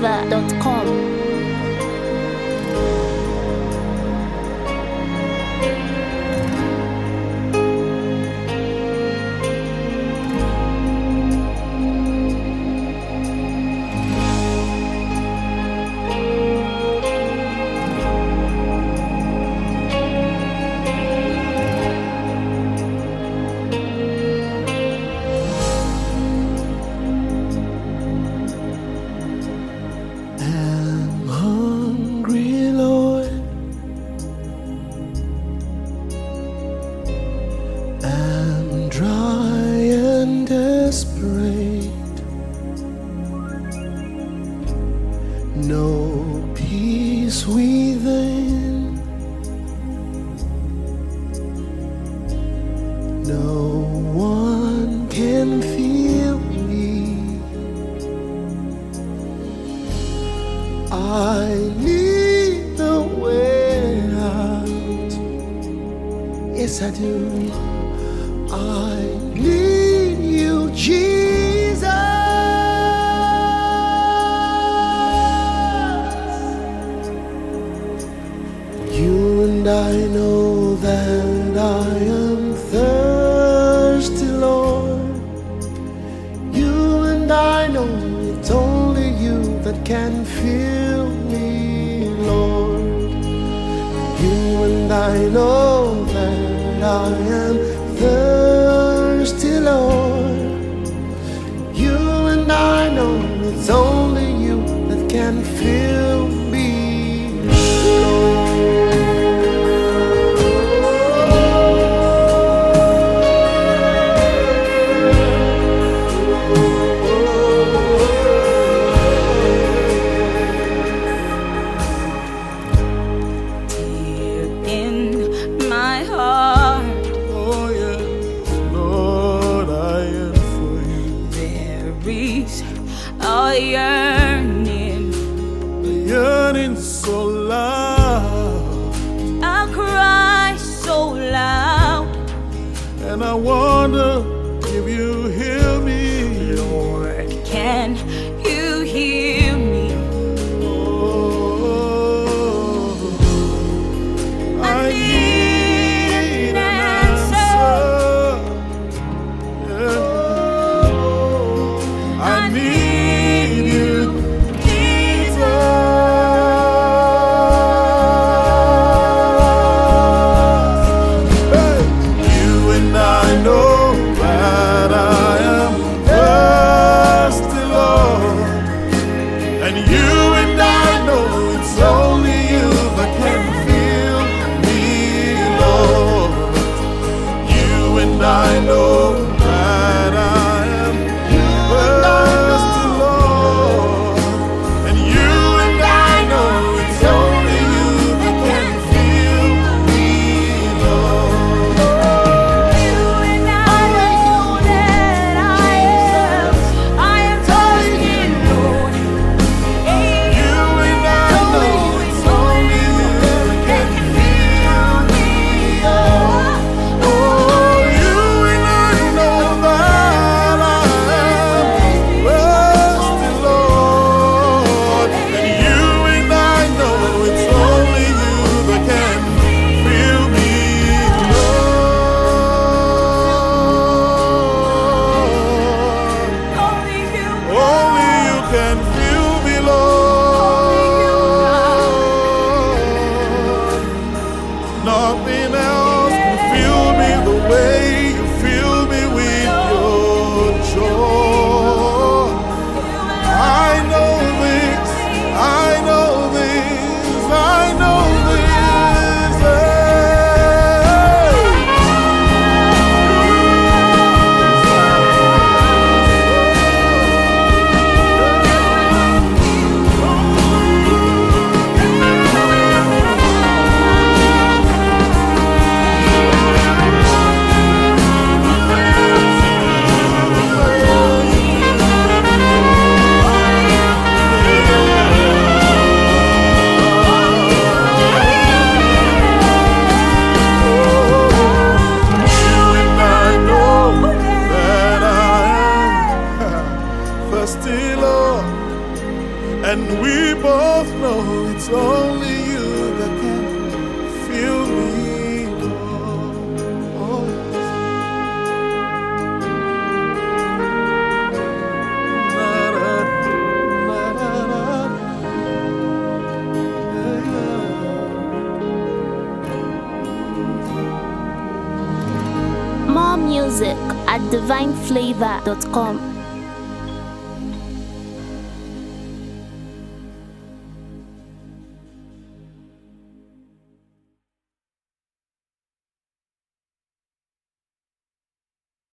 NigerFlavor.com. No peace within, no one can feel me. I need the way out. Yes, I do. I need you, Jesus. You and I know that I am thirsty, Lord. You and I know it's only you that can fill me, Lord. You and I know that I am thirsty, Lord. You and I know it's only you that can fill me, Lord. A yearning so loud, I cry so loud, and I wonder if you hear me, Lord, can you hear me? Oh, I need an answer. Yeah. I need you. I know that I am thirsty, Lord, and you and I know it's only you that can fill me, Lord. You and I know that I am thirsty, Lord. You and I know it's only you that can fill me, Lord. Can fill me, Lord. Nothing else can fill me the way you fill me with your joy. I know this, I know this, I know this. It's only you that can fill me. Oh, yes. More music at divineflavor.com.